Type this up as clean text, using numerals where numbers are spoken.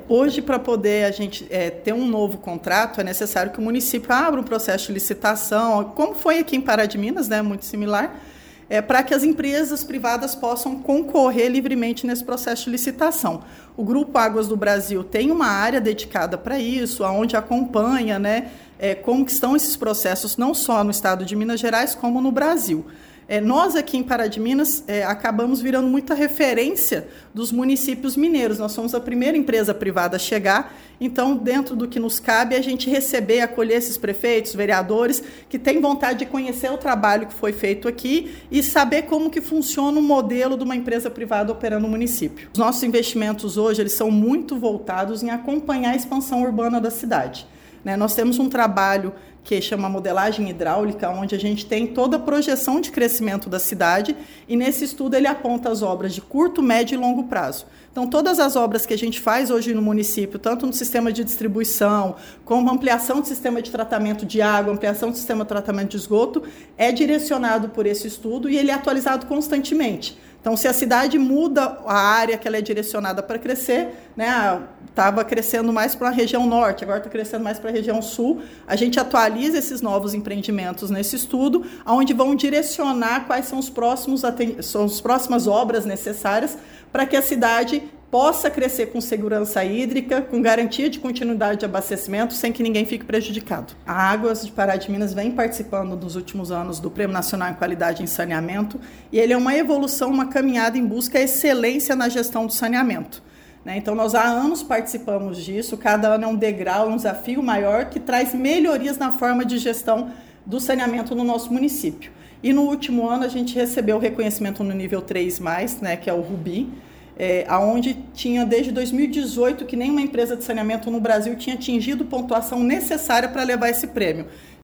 Hoje, para poder a gente ter um novo contrato, é necessário que o município abra um processo de licitação, como foi aqui em Pará de Minas, né, muito similar, para que as empresas privadas possam concorrer livremente nesse processo de licitação. O Grupo Águas do Brasil tem uma área dedicada para isso, onde acompanha, né, como que estão esses processos, não só no estado de Minas Gerais, como no Brasil. Nós aqui em Pará de Minas acabamos virando muita referência dos municípios mineiros. Nós somos a primeira empresa privada a chegar, então dentro do que nos cabe a gente receber, acolher esses prefeitos, vereadores que têm vontade de conhecer o trabalho que foi feito aqui e saber como que funciona o modelo de uma empresa privada operando no município. Os nossos investimentos hoje eles são muito voltados em acompanhar a expansão urbana da cidade. Nós temos um trabalho que chama modelagem hidráulica, onde a gente tem toda a projeção de crescimento da cidade e nesse estudo ele aponta as obras de curto, médio e longo prazo. Então, todas as obras que a gente faz hoje no município, tanto no sistema de distribuição, como ampliação do sistema de tratamento de água, ampliação do sistema de tratamento de esgoto, é direcionado por esse estudo e ele é atualizado constantemente. Então, se a cidade muda a área que ela é direcionada para crescer, né, estava crescendo mais para a região norte, agora está crescendo mais para a região sul, a gente atualiza esses novos empreendimentos nesse estudo, onde vão direcionar quais são as próximas obras necessárias para que a cidade possa crescer com segurança hídrica, com garantia de continuidade de abastecimento, sem que ninguém fique prejudicado. A Águas de Pará de Minas vem participando nos últimos anos do Prêmio Nacional em Qualidade em Saneamento e ele é uma evolução, uma caminhada em busca da excelência na gestão do saneamento. Então, nós há anos participamos disso, cada ano é um degrau, um desafio maior que traz melhorias na forma de gestão do saneamento no nosso município. E no último ano a gente recebeu o reconhecimento no nível 3+, né, que é o Rubi, onde tinha desde 2018 que nenhuma empresa de saneamento no Brasil tinha atingido pontuação necessária para levar esse prêmio.